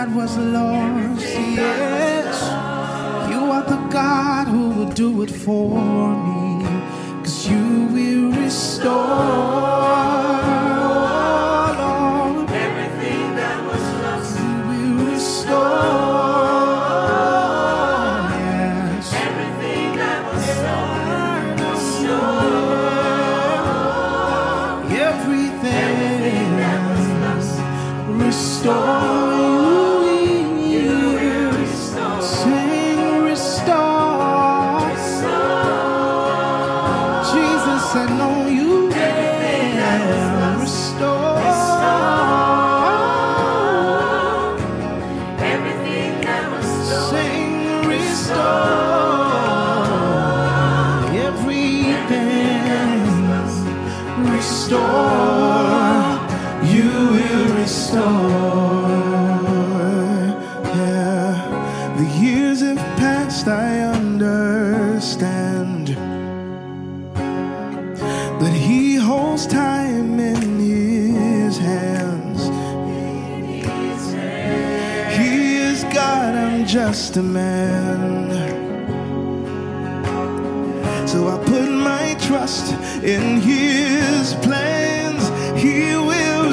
that was lost. Yes, you are the God who will do it for me, 'cause you will restore. Just a man, so I put my trust in His plans. He will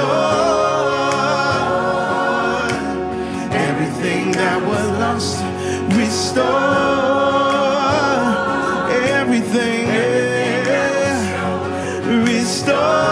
restore everything that was lost. Restore everything, restore.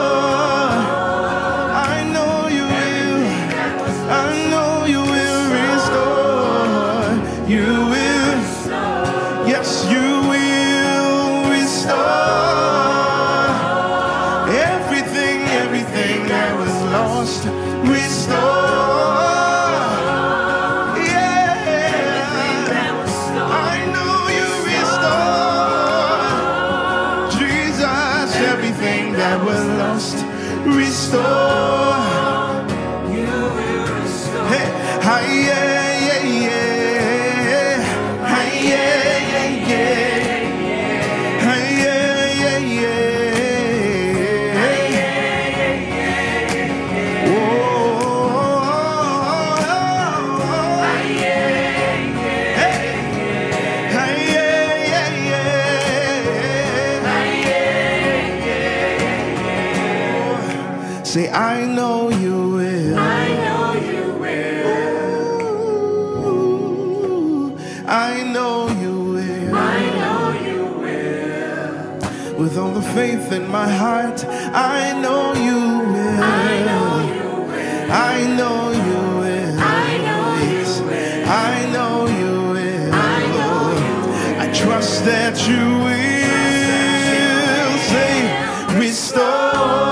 Say, I know you will. I know you will. Ooh, I know you will. I know you will. With all the faith in my heart, I know you will. I know you will. I know you will. I know you will. I know you will. I know you will. I trust that you will. Say, restore.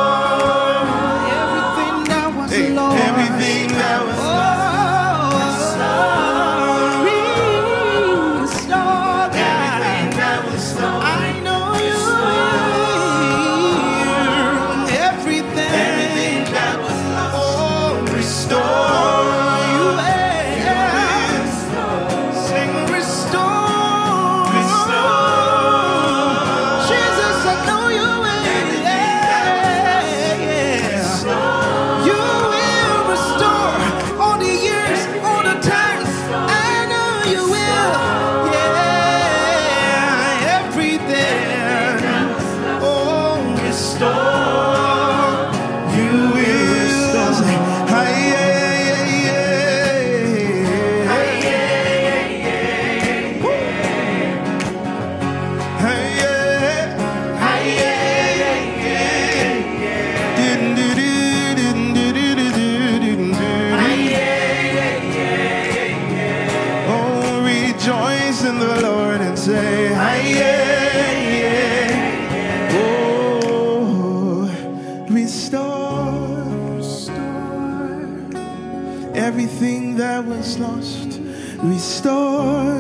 Everything that was lost, restore.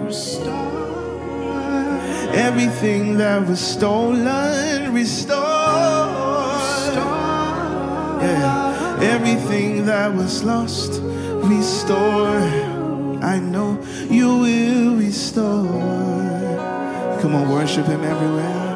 Everything that was stolen, restore. Yeah. Everything that was lost, restore. I know you will restore. Come on, worship Him everywhere.